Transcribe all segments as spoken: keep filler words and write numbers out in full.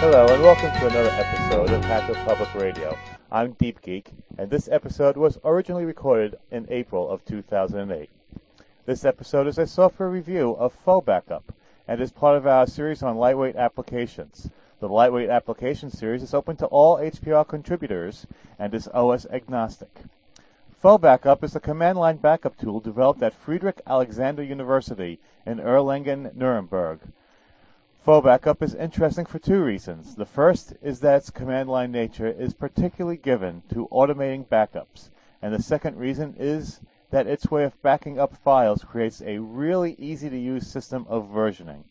Hello and welcome to another episode of Hacker Public Radio. I'm Deep Geek, and this episode was originally recorded in April of two thousand eight. This episode is a software review of FauxBackup, and is part of our series on lightweight applications. The lightweight application series is open to all H P R contributors and is O S agnostic. FauxBackup is a command line backup tool developed at Friedrich Alexander University in Erlangen, Nuremberg. FauxBackup is interesting for two reasons. The first is that its command line nature is particularly given to automating backups, and the second reason is that its way of backing up files creates a really easy-to-use system of versioning.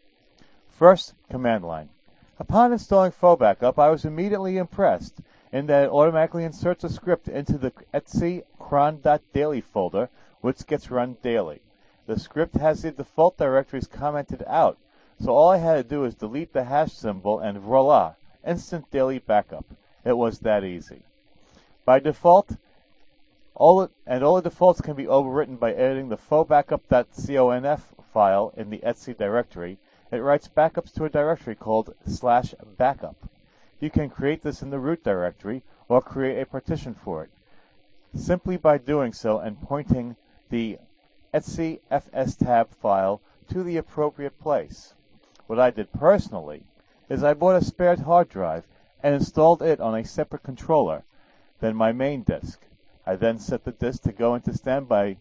First, command line. Upon installing FauxBackup, I was immediately impressed in that it automatically inserts a script into the etc cron.daily folder, which gets run daily. The script has the default directories commented out, so all I had to do is delete the hash symbol and voila, instant daily backup. It was that easy. By default, all it, and all the defaults can be overwritten by editing the fauxbackup.conf file in the etc directory. It writes backups to a directory called slash backup. You can create this in the root directory or create a partition for it, simply by doing so and pointing the etc fstab file to the appropriate place. What I did personally is I bought a spare hard drive and installed it on a separate controller than my main disk. I then set the disk to go into standby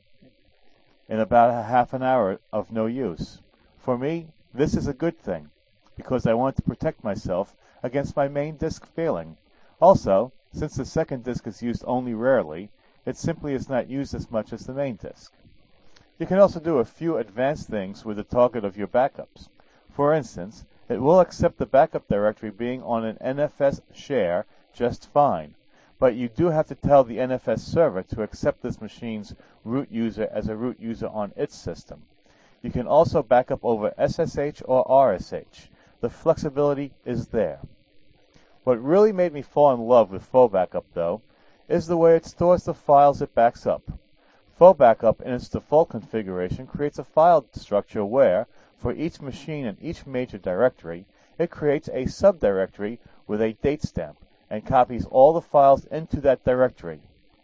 in about a half an hour of no use. For me, this is a good thing, because I want to protect myself against my main disk failing. Also, since the second disk is used only rarely, it simply is not used as much as the main disk. You can also do a few advanced things with the target of your backups. For instance, it will accept the backup directory being on an N F S share just fine, but you do have to tell the N F S server to accept this machine's root user as a root user on its system. You can also back up over S S H or R S H. The flexibility is there. What really made me fall in love with FauxBackup, though, is the way it stores the files it backs up. FauxBackup, in its default configuration, creates a file structure where, for each machine and each major directory, it creates a subdirectory with a date stamp and copies all the files into that directory.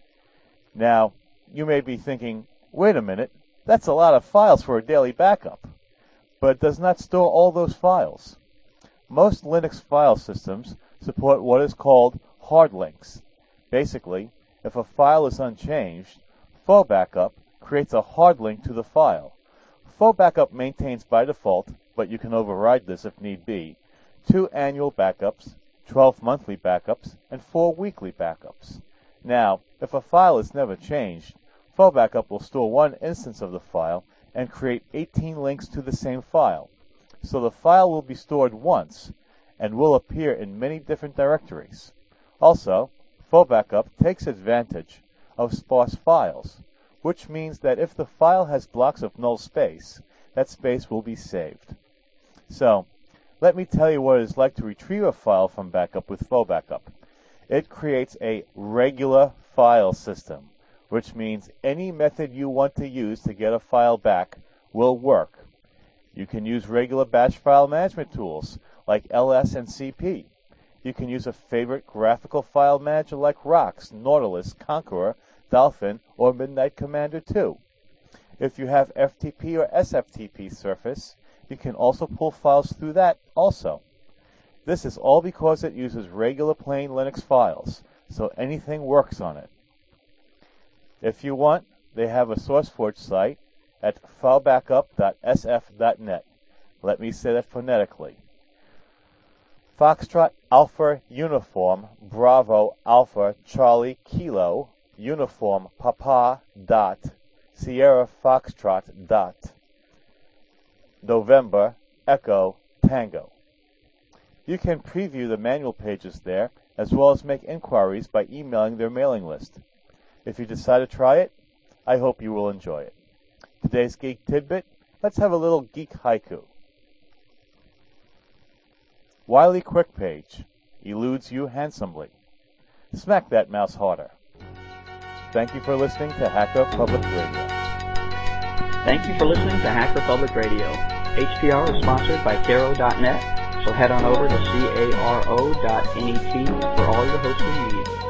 Now, you may be thinking, wait a minute, that's a lot of files for a daily backup. But it does not store all those files. Most Linux file systems support what is called hard links. Basically, if a file is unchanged, FauxBackup creates a hard link to the file. FauxBackup maintains by default, but you can override this if need be, two annual backups, twelve monthly backups, and four weekly backups. Now, if a file is never changed, FauxBackup will store one instance of the file and create eighteen links to the same file. So the file will be stored once and will appear in many different directories. Also, FauxBackup takes advantage of sparse files, which means that if the file has blocks of null space, that space will be saved. So, let me tell you what it is like to retrieve a file from backup with FauxBackup. It creates a regular file system, which means any method you want to use to get a file back will work. You can use regular batch file management tools like L S and C P. You can use a favorite graphical file manager like Rox, Nautilus, Conqueror, Dolphin, or Midnight Commander two. If you have F T P or S F T P Surface, you can also pull files through that also. This is all because it uses regular plain Linux files, so anything works on it. If you want, they have a SourceForge site at fauxbackup dot s f dot net. Let me say that phonetically. Foxtrot Alpha Uniform Bravo Alpha Charlie Kilo Uniform Papa dot Sierra Foxtrot dot November Echo Tango. You can preview the manual pages there, as well as make inquiries by emailing their mailing list. If you decide to try it, I hope you will enjoy it. Today's Geek Tidbit, let's have a little geek haiku. Wiley QuickPage eludes you handsomely. Smack that mouse harder. Thank you for listening to Hacker Public Radio. Thank you for listening to Hacker Public Radio. H P R is sponsored by Caro dot net, So head on over to caro dot net for all your hosting needs.